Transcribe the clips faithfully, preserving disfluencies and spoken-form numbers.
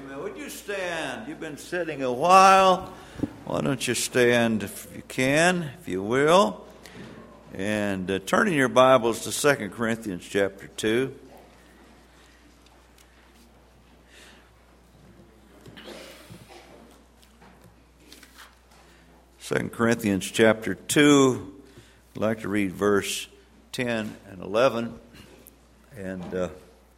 Amen. Would you stand? You've been sitting a while. Why don't you stand if you can, if you will. And uh, turn in your Bibles to Second Corinthians chapter two. Second Corinthians chapter two. I'd like to read verse ten and eleven. And uh,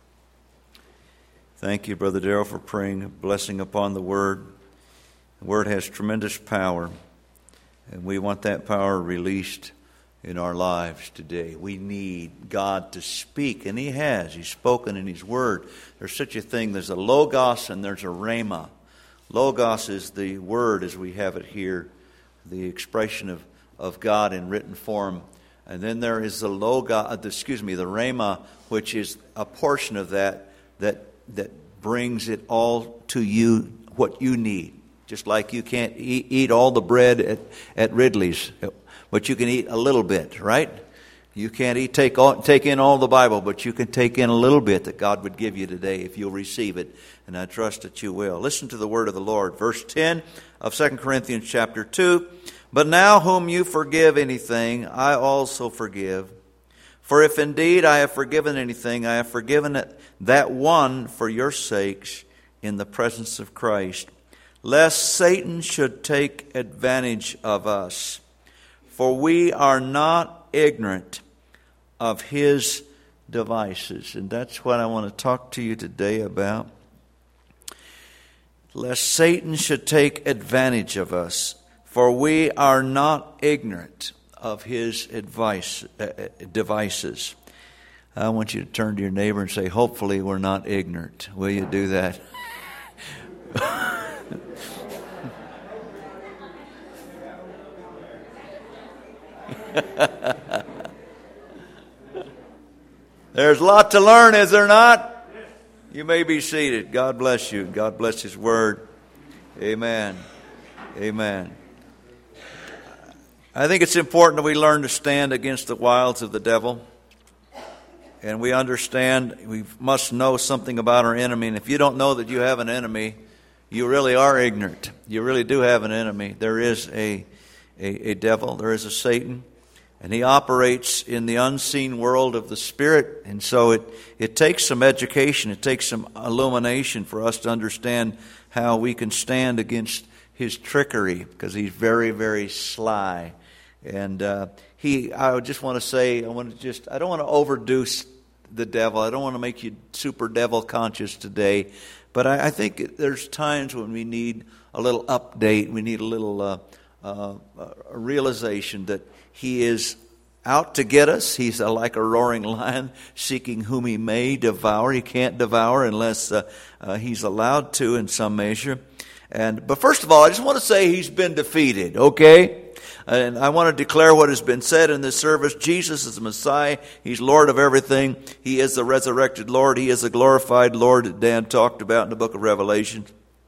thank you, Brother Darrell, for praying a blessing upon the Word. The Word has tremendous power, and we want that power released in our lives today. We need God to speak, and He has. He's spoken in His Word. There's such a thing. There's a Logos and there's a Rhema. Logos is the Word as we have it here, the expression of, of God in written form. And then there is the Logos, excuse me, the Rhema, which is a portion of that that that brings it all to you, what you need. Just like you can't eat, eat all the bread at, at Ridley's, but you can eat a little bit, right? You can't eat take all, take in all the Bible, but you can take in a little bit that God would give you today if you'll receive it, and I trust that you will. Listen to the word of the Lord. Verse ten of Second Corinthians chapter two. But now whom you forgive anything, I also forgive. For if indeed I have forgiven anything, I have forgiven it, that one for your sakes in the presence of Christ, lest Satan should take advantage of us. For we are not ignorant of his devices. And that's what I want to talk to you today about. Lest Satan should take advantage of us. For we are not ignorant of his advice, uh, devices. I want you to turn to your neighbor and say, hopefully we're not ignorant. Will you do that? There's a lot to learn, is there not? You may be seated. God bless you. God bless His Word. Amen. Amen. I think it's important that we learn to stand against the wiles of the devil. And we understand, we must know something about our enemy. And if you don't know that you have an enemy, you really are ignorant. You really do have an enemy. There is a, a, a devil. There is a Satan. And he operates in the unseen world of the Spirit. And so it, it takes some education. It takes some illumination for us to understand how we can stand against his trickery. Because he's very, very sly. And uh, he, I just want to say, I want to just, I don't want to overdo the devil. I don't want to make you super devil conscious today. But I, I think there's times when we need a little update. We need a little uh, uh, a realization that he is out to get us. He's uh, like a roaring lion seeking whom he may devour. He can't devour unless uh, uh, he's allowed to in some measure. And but first of all, I just want to say he's been defeated, okay? And I want to declare what has been said in this service. Jesus is the Messiah. He's Lord of everything. He is the resurrected Lord. He is the glorified Lord that Dan talked about in the book of Revelation.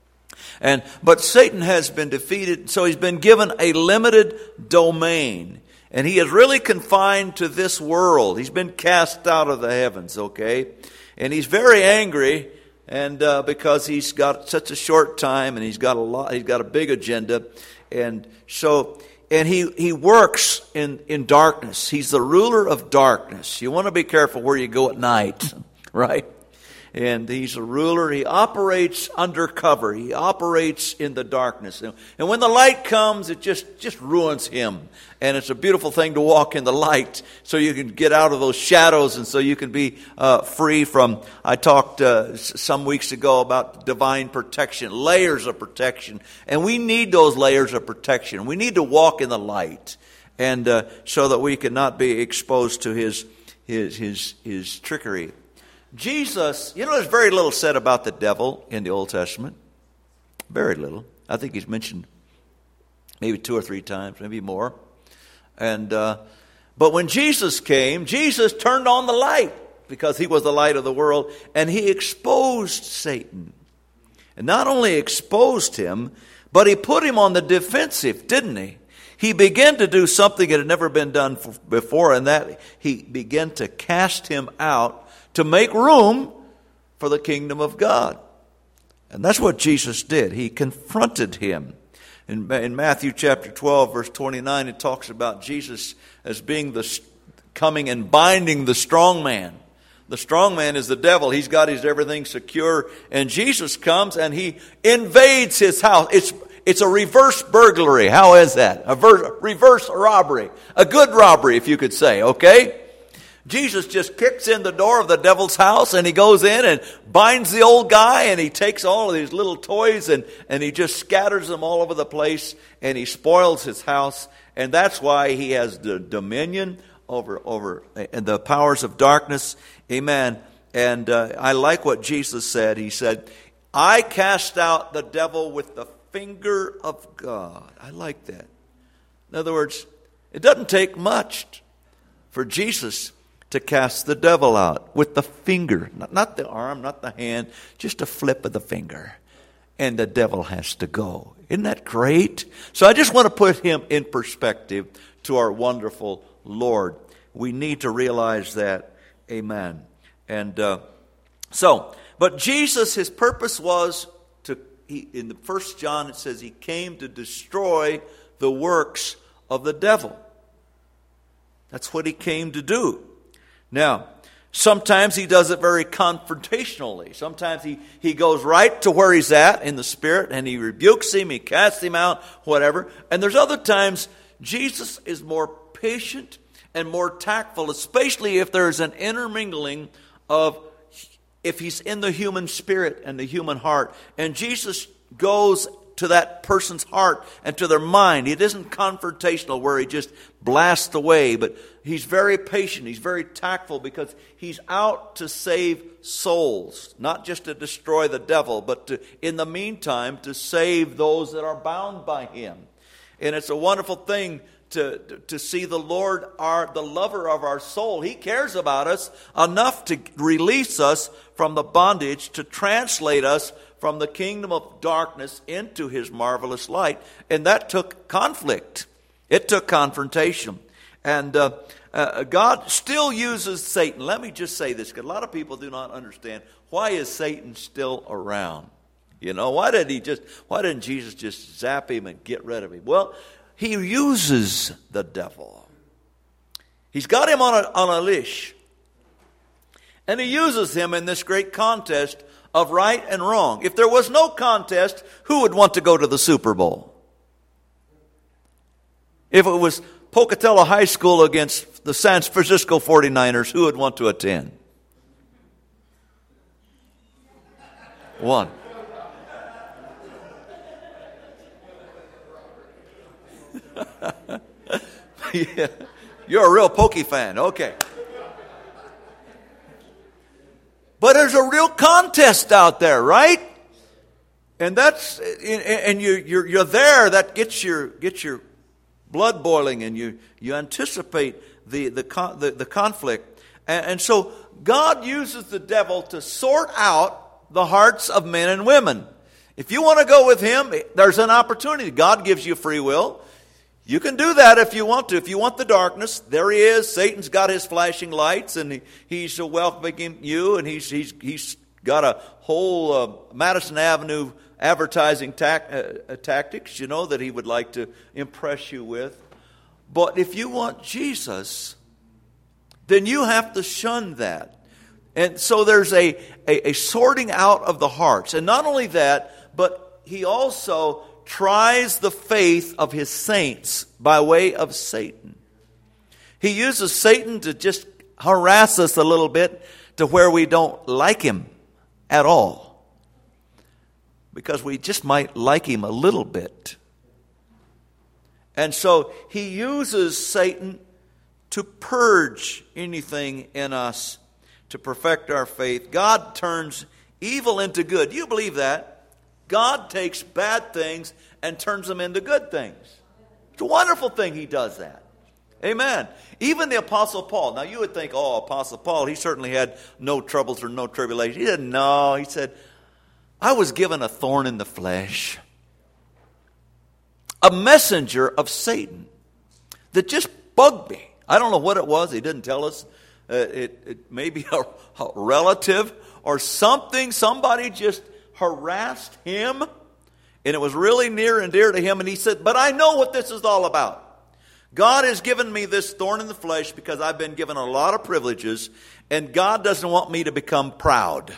And but Satan has been defeated, so he's been given a limited domain. And he is really confined to this world. He's been cast out of the heavens, okay? And he's very angry, and uh, because he's got such a short time, and he's got a lot, he's got a big agenda, and so. And he, he works in, in darkness. He's the ruler of darkness. You want to be careful where you go at night, right? And he's a ruler. He operates undercover. He operates in the darkness. And, and when the light comes, it just, just ruins him. And it's a beautiful thing to walk in the light so you can get out of those shadows and so you can be uh, free from, I talked uh, some weeks ago about divine protection, layers of protection. And we need those layers of protection. We need to walk in the light and uh, so that we can not be exposed to his, his, his, his trickery. Jesus, you know, there's very little said about the devil in the Old Testament. Very little. I think he's mentioned maybe two or three times, maybe more. And uh, but when Jesus came, Jesus turned on the light because he was the light of the world, and he exposed Satan. And not only exposed him, but he put him on the defensive, didn't he? He began to do something that had never been done before, and that he began to cast him out to make room for the kingdom of God. And that's what Jesus did. He confronted him. In, in Matthew chapter twelve, verse twenty-nine, it talks about Jesus as being the coming and binding the strong man. The strong man is the devil. He's got his everything secure. And Jesus comes and he invades his house. It's, it's a reverse burglary. How is that? A ver- reverse robbery. A good robbery, if you could say, okay? Jesus just kicks in the door of the devil's house and he goes in and binds the old guy and he takes all of these little toys and, and he just scatters them all over the place and he spoils his house. And that's why he has the dominion over over the powers of darkness. Amen. And uh, I like what Jesus said. He said, I cast out the devil with the finger of God. I like that. In other words, it doesn't take much for Jesus to cast the devil out with the finger. Not, not the arm, not the hand, just a flip of the finger. And the devil has to go. Isn't that great? So I just want to put him in perspective to our wonderful Lord. We need to realize that. Amen. And uh, so, but Jesus, his purpose was to, he, in the First John it says he came to destroy the works of the devil. That's what he came to do. Now, sometimes he does it very confrontationally. Sometimes he, he goes right to where he's at in the spirit and he rebukes him, he casts him out, whatever. And there's other times Jesus is more patient and more tactful, especially if there's an intermingling of, if he's in the human spirit and the human heart. And Jesus goes to that person's heart and to their mind. It isn't confrontational where he just blasts away, but he's very patient. He's very tactful because he's out to save souls, not just to destroy the devil, but to, in the meantime, to save those that are bound by him. And it's a wonderful thing to, to see the Lord, our, the lover of our soul. He cares about us enough to release us from the bondage, to translate us from the kingdom of darkness into his marvelous light. And that took conflict. It took confrontation. And uh, uh, God still uses Satan. Let me just say this, because a lot of people do not understand. Why is Satan still around? You know, why did he just, why didn't Jesus just zap him and get rid of him? Well, he uses the devil. He's got him on a, on a leash. And he uses him in this great contest of right and wrong. If there was no contest, who would want to go to the Super Bowl? If it was Pocatello High School against the San Francisco forty-niners, who would want to attend? One. Yeah. You're a real Pokey fan. Okay. But there's a real contest out there, right? And that's and you you're you're there. That gets your gets your blood boiling, and you you anticipate the the the, the conflict. And, and so God uses the devil to sort out the hearts of men and women. If you want to go with him, there's an opportunity. God gives you free will. You can do that if you want to. If you want the darkness, there he is. Satan's got his flashing lights, and he, he's welcoming you, and he's he's he's got a whole uh, Madison Avenue advertising tac- uh, tactics, you know, that he would like to impress you with. But if you want Jesus, then you have to shun that. And so there's a, a, a sorting out of the hearts. And not only that, but he also tries the faith of his saints by way of Satan. He uses Satan to just harass us a little bit to where we don't like him at all. Because we just might like him a little bit. And so he uses Satan to purge anything in us, to perfect our faith. God turns evil into good. Do you believe that? God takes bad things and turns them into good things. It's a wonderful thing he does that. Amen. Even the Apostle Paul. Now you would think, oh, Apostle Paul, he certainly had no troubles or no tribulation. He didn't know. He said, I was given a thorn in the flesh. A messenger of Satan that just bugged me. I don't know what it was. He didn't tell us. Uh, it, it may be a, a relative or something. Somebody just harassed him, and it was really near and dear to him, and he said, but I know what this is all about. God has given me this thorn in the flesh because I've been given a lot of privileges, and God doesn't want me to become proud.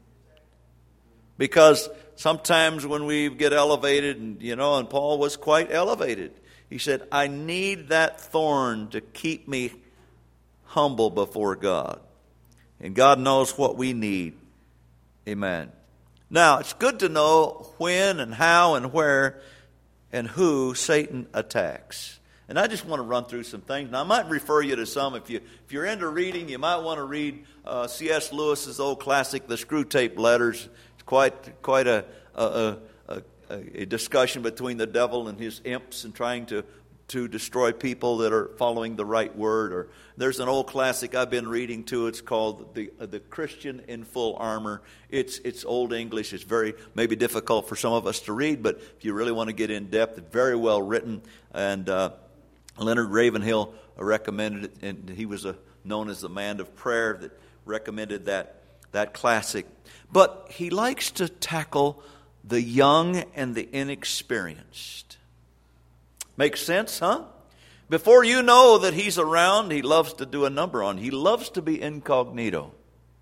Because sometimes when we get elevated, and you know, and Paul was quite elevated, he said, I need that thorn to keep me humble before God. And God knows what we need. Amen. Now, it's good to know when and how and where and who Satan attacks. And I just want to run through some things. Now, I might refer you to some. If, you, if you're into reading, you might want to read uh, C S Lewis's old classic, The Screwtape Letters. It's quite, quite a, a, a, a discussion between the devil and his imps and trying to, to destroy people that are following the right word. Or there's an old classic I've been reading too. It's called The, the Christian in Full Armor. It's, it's old English. It's very maybe difficult for some of us to read, but if you really want to get in depth, it's very well written. And uh, Leonard Ravenhill recommended it, and he was a, known as the man of prayer that recommended that, that classic. But he likes to tackle the young and the inexperienced. Makes sense, huh? Before you know that he's around, he loves to do a number on. He loves to be incognito.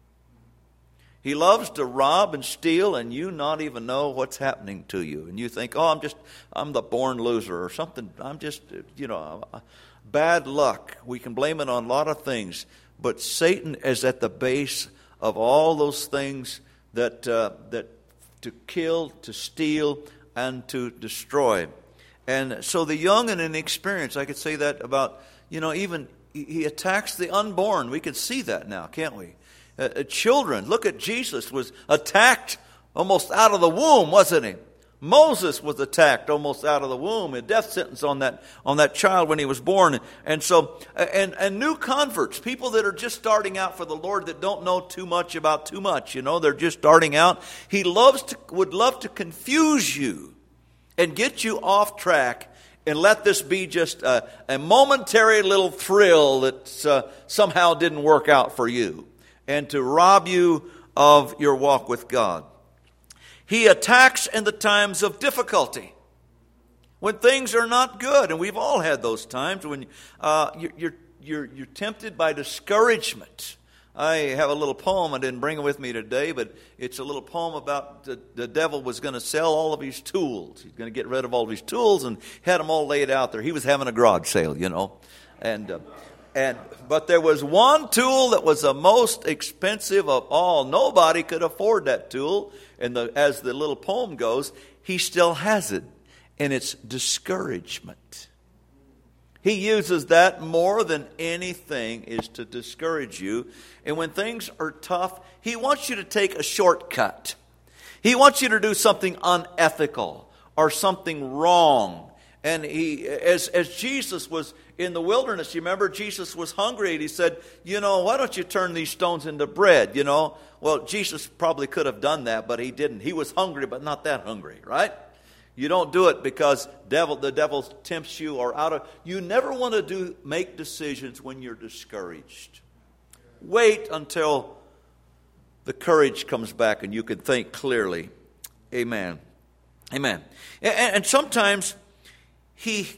He loves to rob and steal, and you not even know what's happening to you. And you think, oh, I'm just, I'm the born loser or something. I'm just, you know, bad luck. We can blame it on a lot of things. But Satan is at the base of all those things that, uh, that to kill, to steal, and to destroy. And so the young and inexperienced, I could say that about, you know, even he attacks the unborn. We can see that now, can't we? Uh, children, look at Jesus, was attacked almost out of the womb, wasn't he? Moses was attacked almost out of the womb, a death sentence on that on that child when he was born. And so, and and new converts, people that are just starting out for the Lord that don't know too much about too much, you know, they're just starting out. He loves to would love to confuse you and get you off track and let this be just a, a momentary little thrill that uh, somehow didn't work out for you, and to rob you of your walk with God. He attacks in the times of difficulty, when things are not good, and we've all had those times when uh, you're, you're you're you're tempted by discouragement. I have a little poem. I didn't bring it with me today, but it's a little poem about the, the devil was going to sell all of his tools. He's going to get rid of all of his tools and had them all laid out there. He was having a garage sale, you know, and. Uh, And, but there was one tool that was the most expensive of all. Nobody could afford that tool. And the, as the little poem goes, he still has it. And it's discouragement. He uses that more than anything is to discourage you. And when things are tough, he wants you to take a shortcut. He wants you to do something unethical or something wrong. And he, as as Jesus was in the wilderness, you remember Jesus was hungry, and he said, you know, why don't you turn these stones into bread, you know? Well, Jesus probably could have done that, but he didn't. He was hungry, but not that hungry, right? You don't do it because devil the devil tempts you or out of... You never want to do make decisions when you're discouraged. Wait until the courage comes back and you can think clearly. Amen. Amen. And, and sometimes... He,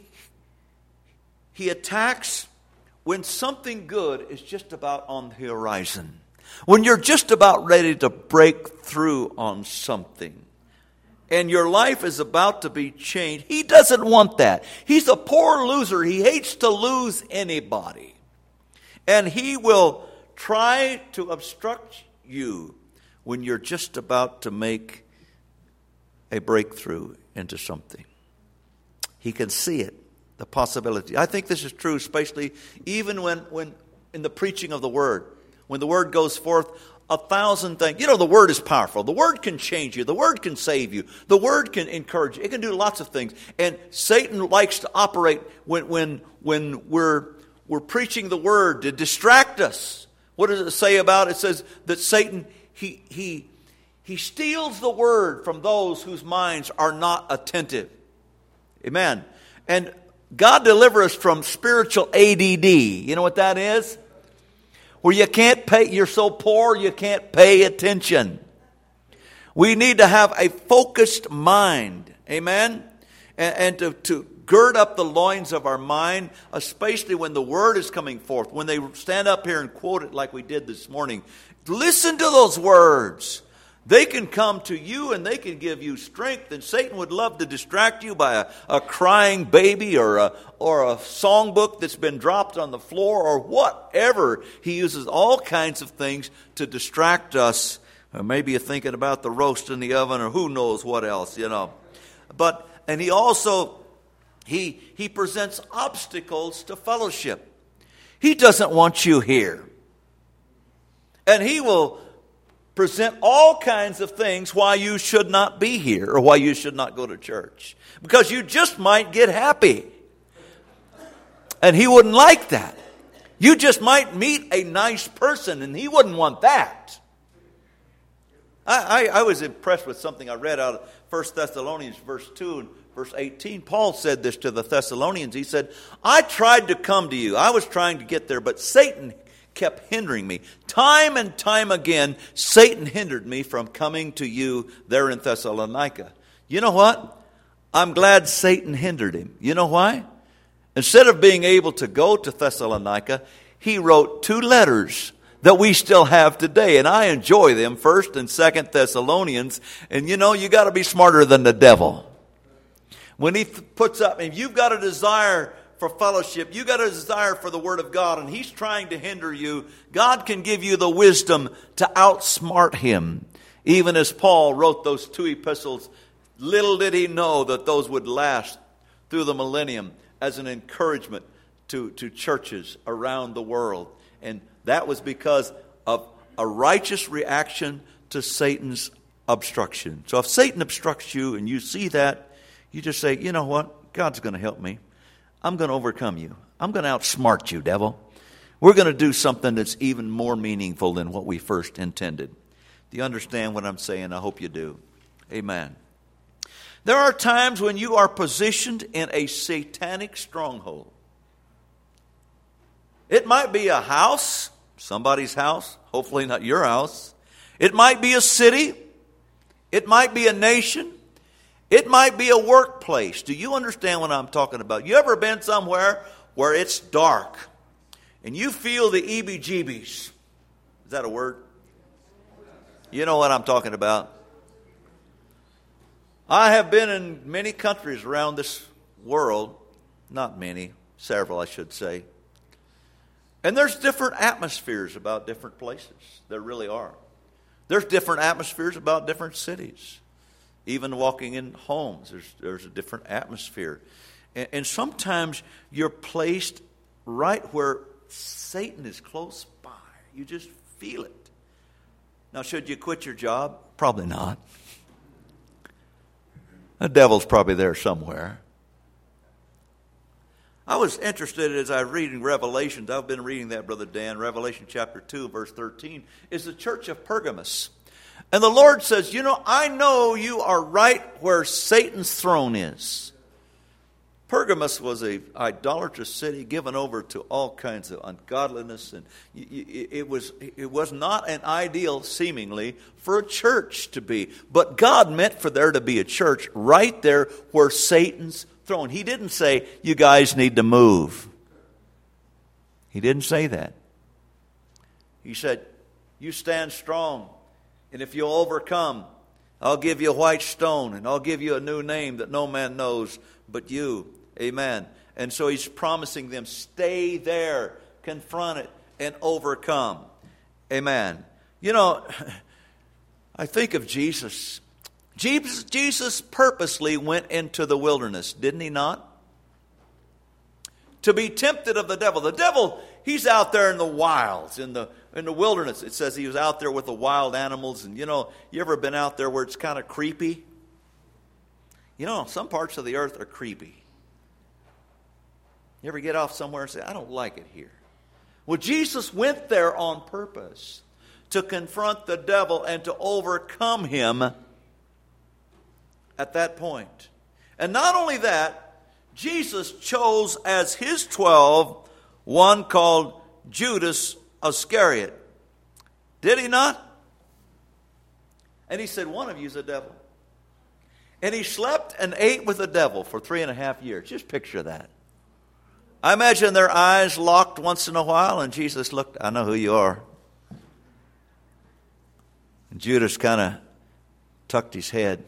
he attacks when something good is just about on the horizon. When you're just about ready to break through on something. And your life is about to be changed. He doesn't want that. He's a poor loser. He hates to lose anybody. And he will try to obstruct you when you're just about to make a breakthrough into something. He can see it, the possibility. I think this is true, especially even when, when in the preaching of the Word. When the Word goes forth, a thousand things. You know, the Word is powerful. The Word can change you. The Word can save you. The Word can encourage you. It can do lots of things. And Satan likes to operate when when when we're we're preaching the Word to distract us. What does it say about it? It says that Satan, he he he steals the Word from those whose minds are not attentive. Amen. And God deliver us from spiritual A D D. You know what that is? Where you can't pay, you're so poor you can't pay attention. We need to have a focused mind. Amen? And, and to, to gird up the loins of our mind, especially when the Word is coming forth. When they stand up here and quote it like we did this morning. Listen to those words. They can come to you and they can give you strength. And Satan would love to distract you by a, a crying baby or a, or a songbook that's been dropped on the floor or whatever. He uses all kinds of things to distract us. Or maybe you're thinking about the roast in the oven or who knows what else, you know. But, and he also, he, he presents obstacles to fellowship. He doesn't want you here. And he will present all kinds of things why you should not be here or why you should not go to church. Because you just might get happy. And he wouldn't like that. You just might meet a nice person and he wouldn't want that. I, I, I was impressed with something I read out of First Thessalonians verse two and verse eighteen. Paul said this to the Thessalonians. He said, I tried to come to you. I was trying to get there, but Satan kept hindering me. Time and time again, Satan hindered me from coming to you there in Thessalonica. You know what? I'm glad Satan hindered him. You know why? Instead of being able to go to Thessalonica, he wrote two letters that we still have today. And I enjoy them, First and Second Thessalonians. And you know, you got to be smarter than the devil. When he th- puts up, if you've got a desire for fellowship, you got a desire for the Word of God, and he's trying to hinder you, God can give you the wisdom to outsmart him. Even as Paul wrote those two epistles, little did he know that those would last through the millennium as an encouragement to, to churches around the world. And that was because of a righteous reaction to Satan's obstruction. So if Satan obstructs you and you see that, you just say, you know what? God's going to help me. I'm going to overcome you. I'm going to outsmart you, devil. We're going to do something that's even more meaningful than what we first intended. Do you understand what I'm saying? I hope you do. Amen. There are times when you are positioned in a satanic stronghold. It might be a house, somebody's house, hopefully not your house. It might be a city. It might be a nation. It might be a workplace. Do you understand what I'm talking about? You ever been somewhere where it's dark and you feel the E B G Bs? Is that a word? You know what I'm talking about. I have been in many countries around this world. Not many, several I should say. And there's different atmospheres about different places. There really are. There's different atmospheres about different cities. Even walking in homes, there's, there's a different atmosphere. And, and sometimes you're placed right where Satan is close by. You just feel it. Now, should you quit your job? Probably not. The devil's probably there somewhere. I was interested as I read in Revelations. I've been reading that, Brother Dan. Revelation chapter two, verse thirteen, is the church of Pergamos. And the Lord says, you know, I know you are right where Satan's throne is. Pergamos was an idolatrous city given over to all kinds of ungodliness. And it was, it was not an ideal, seemingly, for a church to be. But God meant for there to be a church right there where Satan's throne. He didn't say, you guys need to move. He didn't say that. He said, you stand strong. And if you'll overcome, I'll give you a white stone, and I'll give you a new name that no man knows but you. Amen. And so he's promising them, stay there, confront it, and overcome. Amen. You know, I think of Jesus. Jesus, Jesus purposely went into the wilderness, didn't he not? To be tempted of the devil. The devil, he's out there in the wilds, in the in the wilderness. It says he was out there with the wild animals. And you know, you ever been out there where it's kind of creepy? You know, some parts of the earth are creepy. You ever get off somewhere and say, I don't like it here? Well, Jesus went there on purpose to confront the devil and to overcome him at that point. And not only that, Jesus chose as his twelve one called Judas Iscariot. Did he not? And he said, one of you is a devil. And he slept and ate with the devil for three and a half years. Just picture that. I imagine their eyes locked once in a while, and Jesus looked, I know who you are. And Judas kind of tucked his head.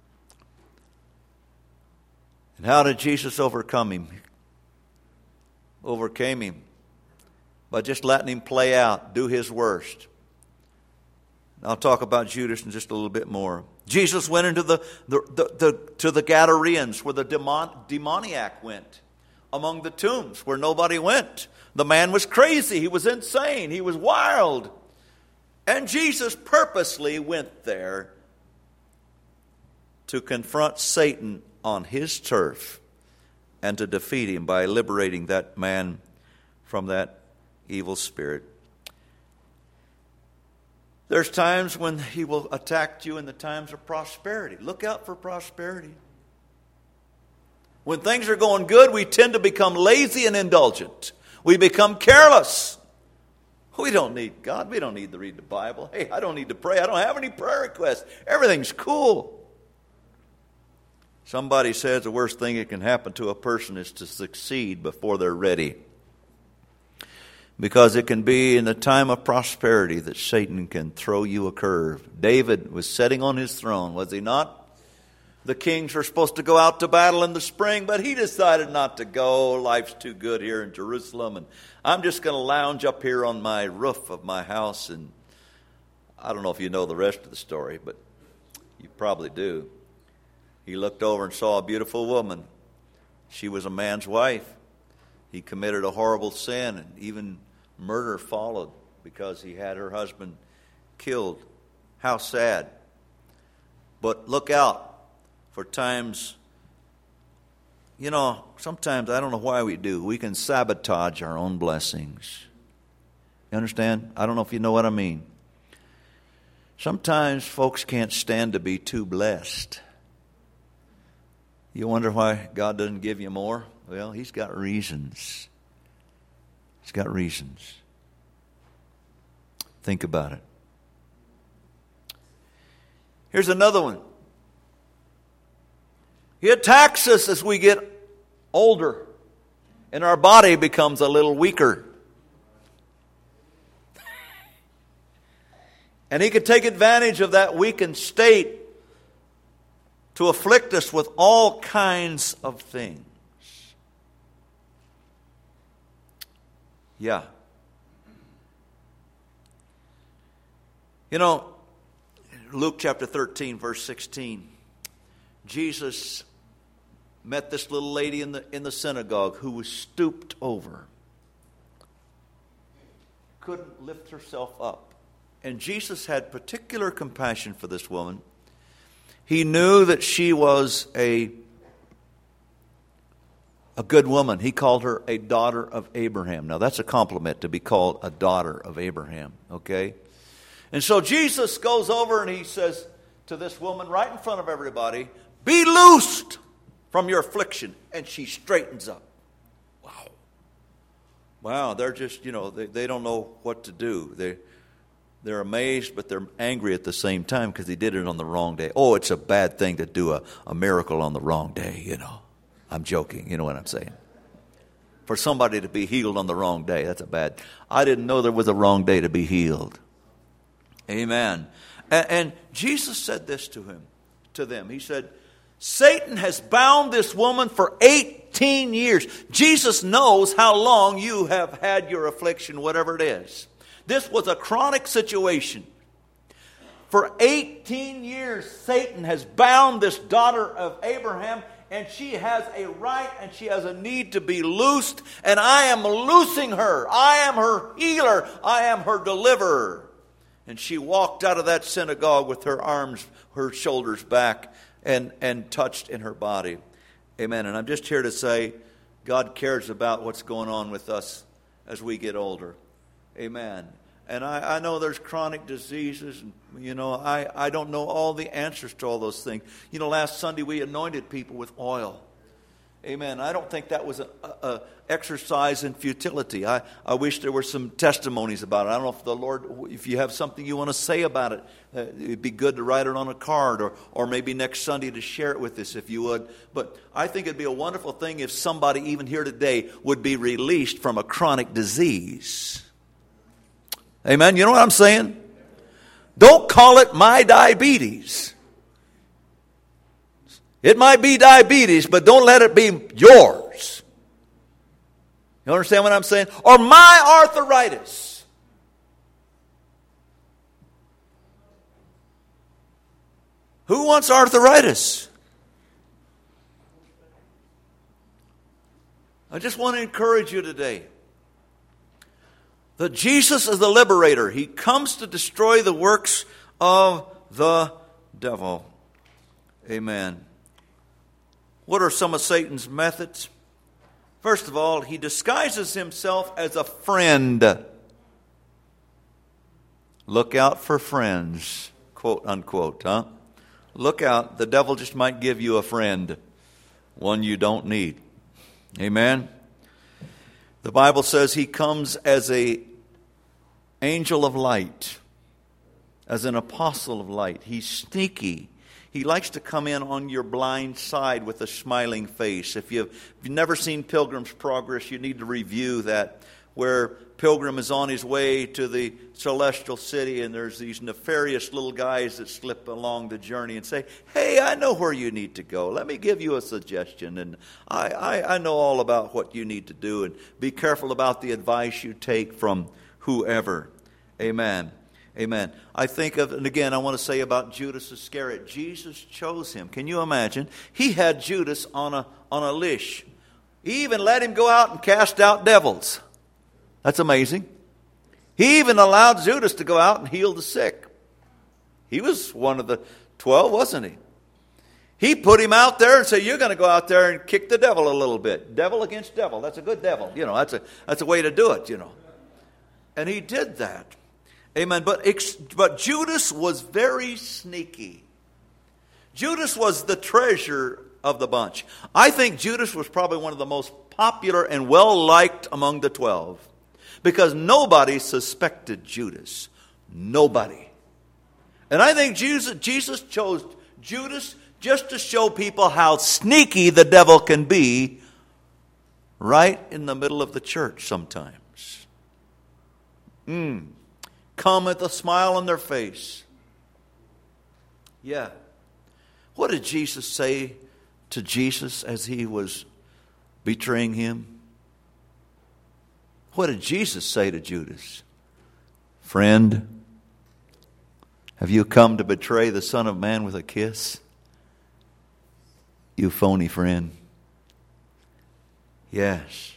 And how did Jesus overcome him? Overcame him by just letting him play out, do his worst. I'll talk about Judas in just a little bit more. Jesus went into the, the, the, the to the Gadareans, where the demon, demoniac went, among the tombs where nobody went. The man was crazy. He was insane. He was wild. And Jesus purposely went there to confront Satan on his turf and to defeat him by liberating that man from that evil spirit. There's times when he will attack you in the times of prosperity. Look out for prosperity. When things are going good, we tend to become lazy and indulgent. We become careless. We don't need God. We don't need to read the Bible. Hey, I don't need to pray. I don't have any prayer requests. Everything's cool. Somebody says the worst thing that can happen to a person is to succeed before they're ready. Because it can be in the time of prosperity that Satan can throw you a curve. David was sitting on his throne, was he not? The kings were supposed to go out to battle in the spring, but he decided not to go. Life's too good here in Jerusalem, and I'm just going to lounge up here on my roof of my house. And I don't know if you know the rest of the story, but you probably do. He looked over and saw a beautiful woman. She was a man's wife. He committed a horrible sin, and even murder followed because he had her husband killed. How sad. But look out for times, you know, sometimes I don't know why we do. We can sabotage our own blessings. You understand? I don't know if you know what I mean. Sometimes folks can't stand to be too blessed. You wonder why God doesn't give you more? Well, He's got reasons. He's got reasons. Think about it. Here's another one. He attacks us as we get older and our body becomes a little weaker. And he can take advantage of that weakened state to afflict us with all kinds of things. Yeah. You know, Luke chapter thirteen, verse sixteen, Jesus met this little lady in the in the synagogue who was stooped over. Couldn't lift herself up. And Jesus had particular compassion for this woman. He knew that she was a, a good woman. He called her a daughter of Abraham. Now that's a compliment to be called a daughter of Abraham, okay? And so Jesus goes over and he says to this woman right in front of everybody, "Be loosed from your affliction." And she straightens up. Wow. Wow, they're just, you know, they, they don't know what to do. They, they're amazed, but they're angry at the same time because he did it on the wrong day. Oh, it's a bad thing to do a, a miracle on the wrong day, you know. I'm joking, you know what I'm saying. For somebody to be healed on the wrong day, that's a bad. I didn't know there was a wrong day to be healed. Amen. And, and Jesus said this to him, to them. He said, Satan has bound this woman for eighteen years. Jesus knows how long you have had your affliction, whatever it is. This was a chronic situation. For eighteen years, Satan has bound this daughter of Abraham, and she has a right and she has a need to be loosed, and I am loosing her. I am her healer. I am her deliverer. And she walked out of that synagogue with her arms, her shoulders back, and, and touched in her body. Amen. And I'm just here to say, God cares about what's going on with us as we get older. Amen. And I, I know there's chronic diseases. And, you know, I, I don't know all the answers to all those things. You know, last Sunday we anointed people with oil. Amen. I don't think that was an exercise in futility. I, I wish there were some testimonies about it. I don't know if the Lord, if you have something you want to say about it, uh, it'd be good to write it on a card, or, or maybe next Sunday to share it with us if you would. But I think it'd be a wonderful thing if somebody even here today would be released from a chronic disease. Amen. You know what I'm saying? Don't call it my diabetes. It might be diabetes, but don't let it be yours. You understand what I'm saying? Or my arthritis. Who wants arthritis? I just want to encourage you today that Jesus is the liberator. He comes to destroy the works of the devil. Amen. What are some of Satan's methods? First of all, he disguises himself as a friend. Look out for friends, quote unquote, huh? Look out, the devil just might give you a friend, one you don't need. Amen? The Bible says he comes as an angel of light, as an apostle of light. He's sneaky. He likes to come in on your blind side with a smiling face. If you've, if you've never seen Pilgrim's Progress, you need to review that, where Pilgrim is on his way to the celestial city, and there's these nefarious little guys that slip along the journey and say, hey, I know where you need to go. Let me give you a suggestion, and I, I, I know all about what you need to do, and be careful about the advice you take from whoever. Amen. Amen. I think of, and again, I want to say about Judas Iscariot. Jesus chose him. Can you imagine? He had Judas on a on a leash. He even let him go out and cast out devils. That's amazing. He even allowed Judas to go out and heal the sick. He was one of the twelve, wasn't he? He put him out there and said, you're going to go out there and kick the devil a little bit. Devil against devil. That's a good devil. You know, that's a that's a way to do it, you know. And he did that. Amen. But, but Judas was very sneaky. Judas was the treasure of the bunch. I think Judas was probably one of the most popular and well-liked among the twelve, because nobody suspected Judas. Nobody. And I think Jesus, Jesus chose Judas just to show people how sneaky the devil can be right in the middle of the church sometimes. Hmm. Come with a smile on their face. Yeah. What did Jesus say to Jesus as he was betraying him? What did Jesus say to Judas? Friend, have you come to betray the Son of Man with a kiss? You phony friend. Yes.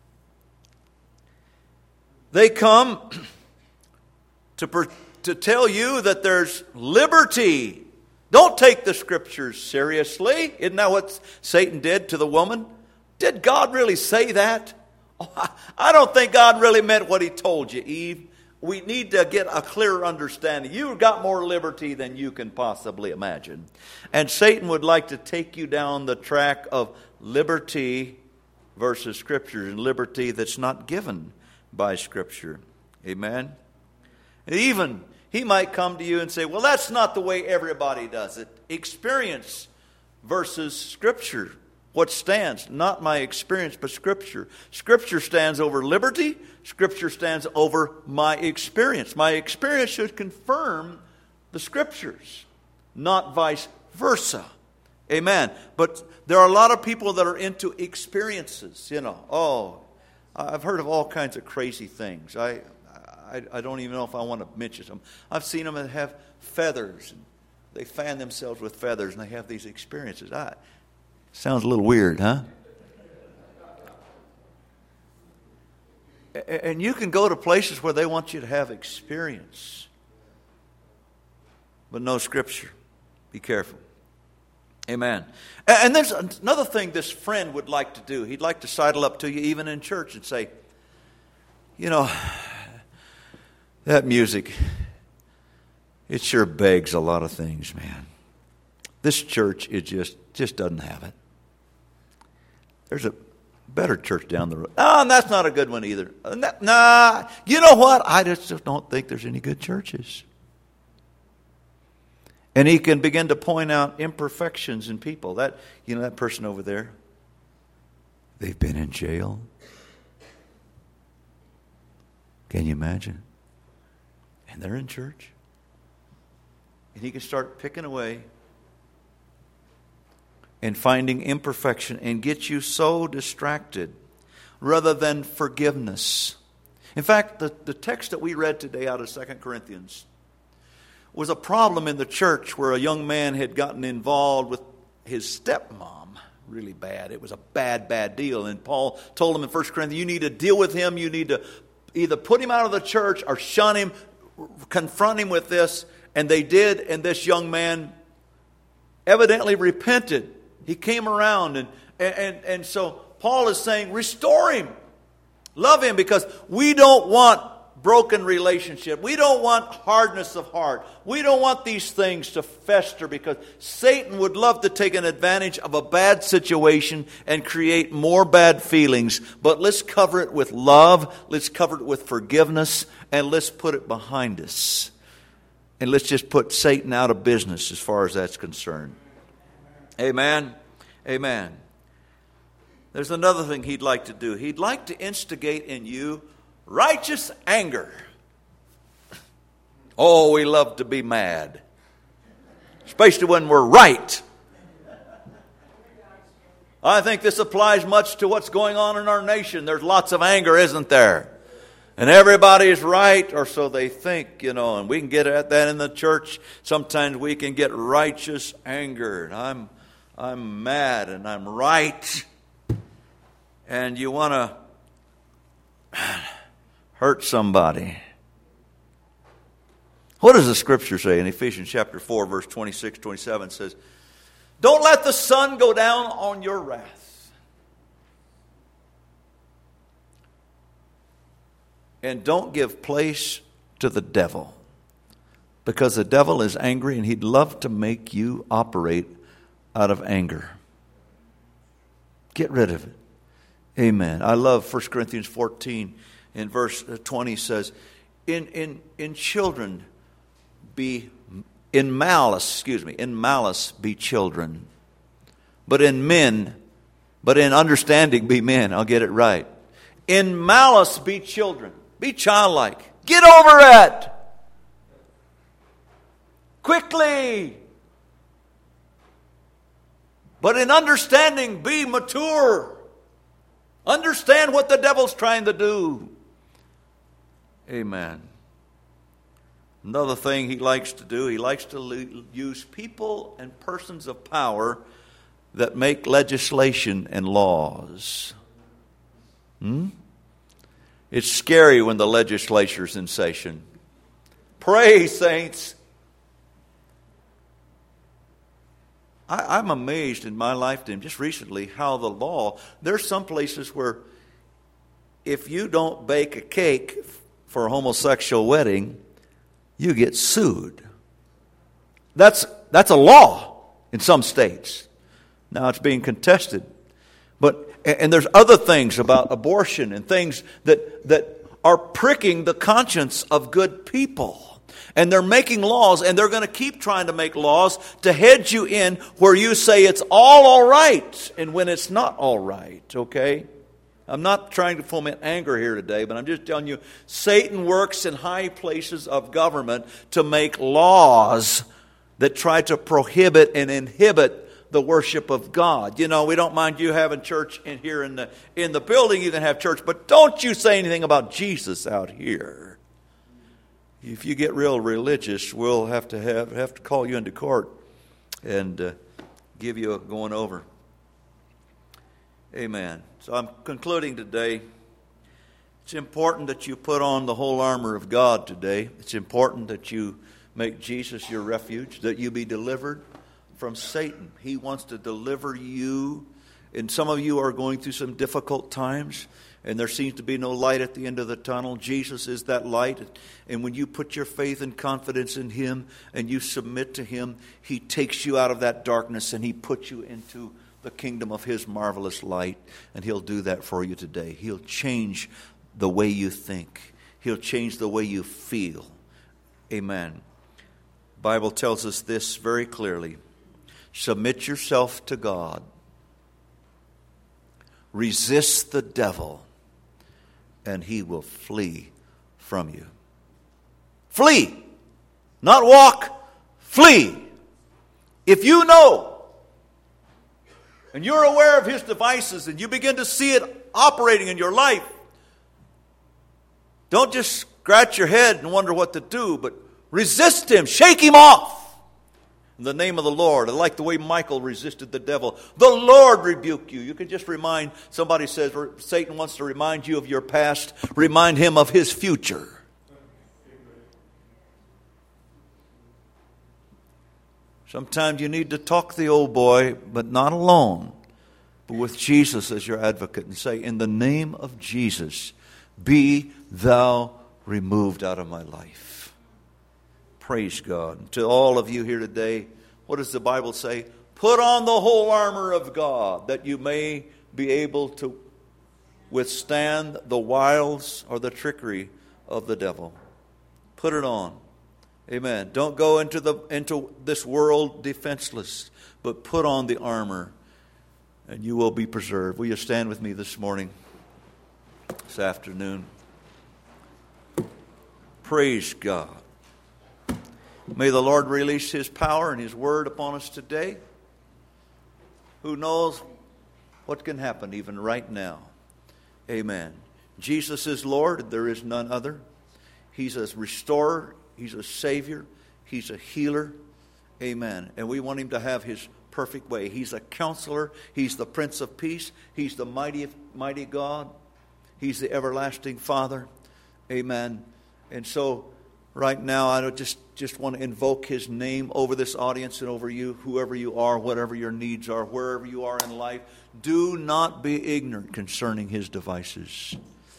They come To, per, to tell you that there's liberty. Don't take the Scriptures seriously. Isn't that what Satan did to the woman? Did God really say that? Oh, I, I don't think God really meant what he told you, Eve. We need to get a clearer understanding. You've got more liberty than you can possibly imagine. And Satan would like to take you down the track of liberty versus Scripture, and liberty that's not given by Scripture. Amen? Even, he might come to you and say, well, that's not the way everybody does it. Experience versus Scripture. What stands? Not my experience, but Scripture. Scripture stands over liberty. Scripture stands over my experience. My experience should confirm the Scriptures, not vice versa. Amen. But there are a lot of people that are into experiences, you know. Oh, I've heard of all kinds of crazy things. I... I, I don't even know if I want to mention them. I've seen them that have feathers. And they fan themselves with feathers, and they have these experiences. I, sounds a little weird, huh? And you can go to places where they want you to have experience, but no Scripture. Be careful. Amen. And there's another thing this friend would like to do. He'd like to sidle up to you even in church and say, you know, that music, it sure begs a lot of things, man. This church, it just, just doesn't have it. There's a better church down the road. Oh, and that's not a good one either. Nah, you know what? I just don't think there's any good churches. And he can begin to point out imperfections in people. That, you know, that person over there, they've been in jail. Can you imagine? And they're in church. And he can start picking away and finding imperfection and get you so distracted rather than forgiveness. In fact, the, the text that we read today out of Second Corinthians was a problem in the church where a young man had gotten involved with his stepmom really bad. It was a bad, bad deal. And Paul told him in First Corinthians, you need to deal with him. You need to either put him out of the church or shun him, confront him with this. And they did, and this young man evidently repented. He came around, and, and, and so Paul is saying, restore him. Love him, because we don't want broken relationship. We don't want hardness of heart. We don't want these things to fester, because Satan would love to take an advantage of a bad situation and create more bad feelings. But let's cover it with love. Let's cover it with forgiveness, and let's put it behind us. And let's just put Satan out of business as far as that's concerned. Amen. Amen. There's another thing he'd like to do. He'd like to instigate in you righteous anger. Oh, we love to be mad, especially when we're right. I think this applies much to what's going on in our nation. There's lots of anger, isn't there? And everybody's right, or so they think, you know, and we can get at that in the church. Sometimes we can get righteous anger. And I'm I'm mad and I'm right. And you want to hurt somebody. What does the scripture say in Ephesians chapter four, verse twenty-six, twenty-seven? It says, don't let the sun go down on your wrath. And don't give place to the devil, because the devil is angry and he'd love to make you operate out of anger. Get rid of it. Amen. I love First Corinthians fourteen in verse twenty says, in, in, in children be, in malice, excuse me, in malice be children, but in men, but in understanding be men. I'll get it right. In malice be children. Be childlike. Get over it. Quickly. But in understanding, be mature. Understand what the devil's trying to do. Amen. Another thing he likes to do, he likes to use people and persons of power that make legislation and laws. Hmm? It's scary when the legislature's in session. Pray, saints. I, I'm amazed in my lifetime, just recently, how the law, there's some places where if you don't bake a cake for a homosexual wedding, you get sued. That's, that's a law in some states. Now it's being contested. But and there's other things about abortion and things that, that are pricking the conscience of good people. And they're making laws, and they're going to keep trying to make laws to hedge you in where you say it's all all right, and when it's not all right, okay? I'm not trying to foment anger here today, but I'm just telling you, Satan works in high places of government to make laws that try to prohibit and inhibit the worship of God. You know, we don't mind you having church in here in the in the building. You can have church, but don't you say anything about Jesus out here. If you get real religious, we'll have to have have to call you into court and uh, give you a going over. Amen. So I'm concluding today. It's important that you put on the whole armor of God today. It's important that you make Jesus your refuge, that you be delivered from Satan. He wants to deliver you. And some of you are going through some difficult times, and there seems to be no light at the end of the tunnel. Jesus is that light. And when you put your faith and confidence in Him and you submit to Him, He takes you out of that darkness and He puts you into the kingdom of His marvelous light. And He'll do that for you today. He'll change the way you think. He'll change the way you feel. Amen. The Bible tells us this very clearly. Submit yourself to God. Resist the devil, and he will flee from you. Flee! Not walk, flee! If you know, and you're aware of his devices, and you begin to see it operating in your life, don't just scratch your head and wonder what to do, but resist him, shake him off. In the name of the Lord. I like the way Michael resisted the devil. The Lord rebuke you. You can just remind, somebody says, Satan wants to remind you of your past. Remind him of his future. Sometimes you need to talk the old boy, but not alone, but with Jesus as your advocate, and say, in the name of Jesus, be thou removed out of my life. Praise God. To all of you here today, what does the Bible say? Put on the whole armor of God, that you may be able to withstand the wiles or the trickery of the devil. Put it on. Amen. Don't go into the into this world defenseless, but put on the armor, and you will be preserved. Will you stand with me this morning, this afternoon? Praise God. May the Lord release His power and His word upon us today. Who knows what can happen even right now? Amen. Jesus is Lord. There is none other. He's a restorer. He's a Savior. He's a healer. Amen. And we want Him to have His perfect way. He's a counselor. He's the Prince of Peace. He's the mighty, mighty God. He's the everlasting Father. Amen. And so right now, I just, just want to invoke His name over this audience and over you, whoever you are, whatever your needs are, wherever you are in life. Do not be ignorant concerning His devices.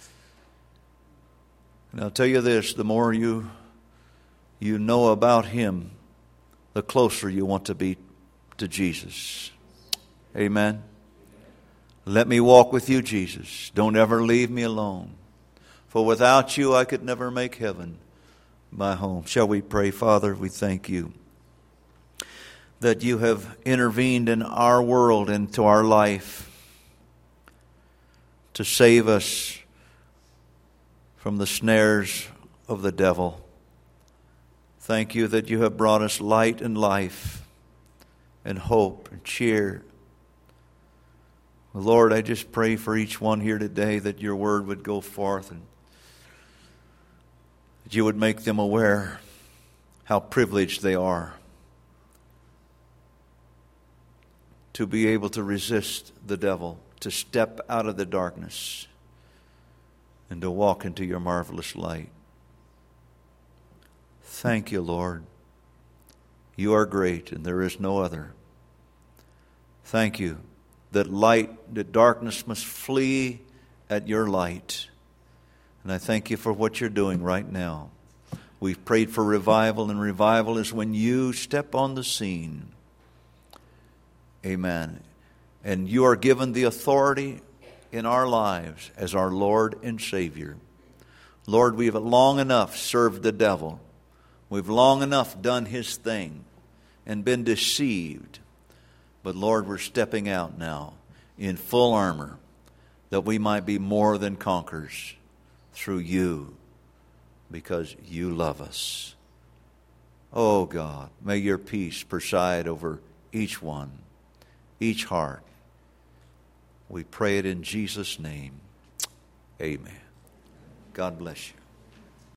And I'll tell you this, the more you, you know about Him, the closer you want to be to Jesus. Amen. Let me walk with you, Jesus. Don't ever leave me alone. For without you, I could never make heaven my home. Shall we pray? Father, we thank you that you have intervened in our world, into our life, to save us from the snares of the devil. Thank you that you have brought us light and life and hope and cheer. Lord, I just pray for each one here today that your word would go forth and that you would make them aware how privileged they are to be able to resist the devil, to step out of the darkness and to walk into your marvelous light. Thank you, Lord. You are great and there is no other. Thank you that light, that darkness must flee at your light. And I thank you for what you're doing right now. We've prayed for revival, and revival is when you step on the scene. Amen. And you are given the authority in our lives as our Lord and Savior. Lord, we've long enough served the devil. We've long enough done his thing and been deceived. But Lord, we're stepping out now in full armor that we might be more than conquerors through you, because you love us. Oh God, may your peace preside over each one, each heart. We pray it in Jesus' name. Amen. God bless you.